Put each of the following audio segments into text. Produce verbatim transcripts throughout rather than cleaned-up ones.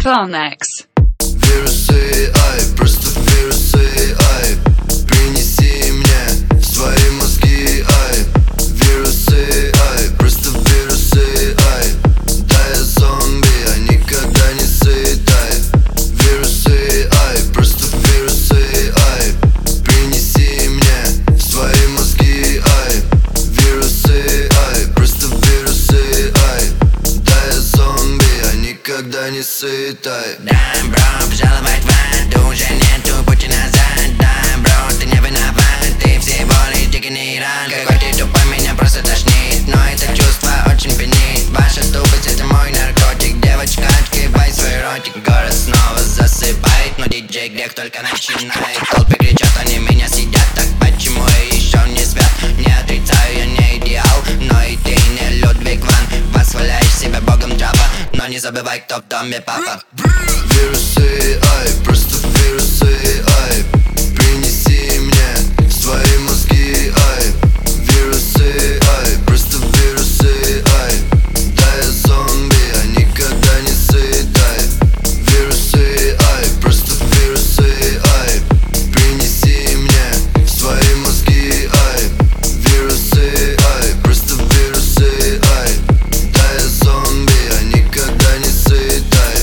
Pharnex. Вирусы, ай, просто вирусы, ай, принеси мне в свои мозги, ай. Вирусы, ай, просто вирусы, ай. Да я зомби, я никогда не сыт, ай. Вирусы, ай, просто вирусы, ай, принеси мне в свои мозги, ай. Вирусы, ай, просто вирусы, ай. Да я зомби, я никогда не сыт, ай. Да, бро, пожаловать в ад, уже нету пути назад. Да, бро, ты не виноват, ты всего лишь дикий нейрон. Какой ты тупой, меня просто тошнит, но это чувство очень пьянит. Ваша тупость — это мой наркотик. Девочка, открывай свой ротик. Город снова засыпает, но диджей грех только начинает. Толпы кричат, они меня съедят, так почему я еще не свят? Не отрицаю, я не идеал, но и ты не Людвиг ван. Восхваляешь себя богом трапа, но не забывай, кто в доме папа. Вирусы, ай, просто вирусы, ай, принеси мне в свои мозги, ай. Вирусы, ай, просто вирусы, ай. Да я зомби, я никогда не сыт, ай. Вирусы, ай, просто вирусы, ай, принеси мне в свои мозги, ай. Вирусы, ай, просто вирусы, ай. Да я зомби, я никогда не сыт, ай.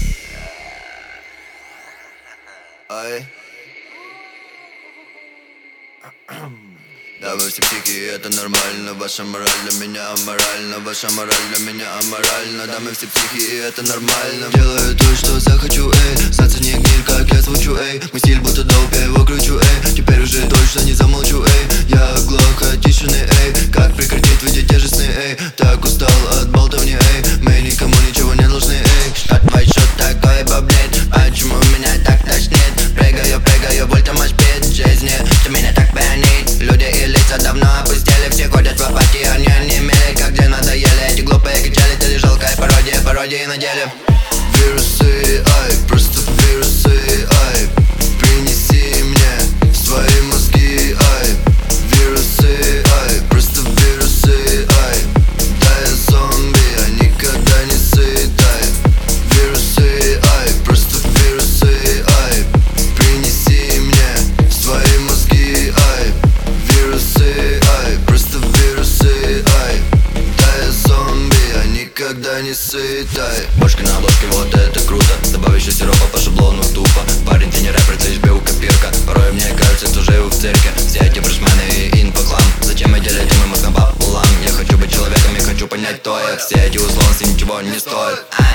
Ай. Да, вы все психи, это нормально. Ваша мораль для меня аморальна. Ваша мораль для меня аморальна. Да, мы все психи, и это нормально. Делаю то, что захочу, эй. Знаться не гниль, как я звучу, эй. Мой стиль будто доуп, я его кручу, эй. Теперь уже точно не замолчу, эй. Я глох, отишенный, эй. Как прекратить выйти тяжестный, эй. Так устал от болтовни, эй. Мы никому ничего не должны, эй. Что твой, что такое баблет? Почему меня так тошнит? Прыгаю, прыгаю, боль там аж пит жизни, что меня так пьянит. Люди и лица давно опустили, все ходят в апатии, они онемели, как где надоели. Эти глупые кричали, ты лишь жалкая пародия, пародии на деле. Вирусы, ай, просто вирусы, ай, принеси мне в свои мозги, ай. Вирусы, ай, просто вирусы, ай. Да я зомби, я никогда не сыт, ай. Вирусы, ай, просто вирусы, ай, принеси мне в свои мозги, ай. Вирусы, ай, просто вирусы, ай. Да я зомби, я никогда не сыт, ай. Бошка на обложке, вот это круто. Добавь еще сиропа по шаблону тупо. Парень, ты не рэпер, ты эй копирка. Порой мне кажется, что живу в цирке. Все эти фрешмены и инфоклам. Зачем я делю этим мозгом пополам? Я хочу быть человеком, я хочу понять, кто я. Все эти условности ничего не стоят.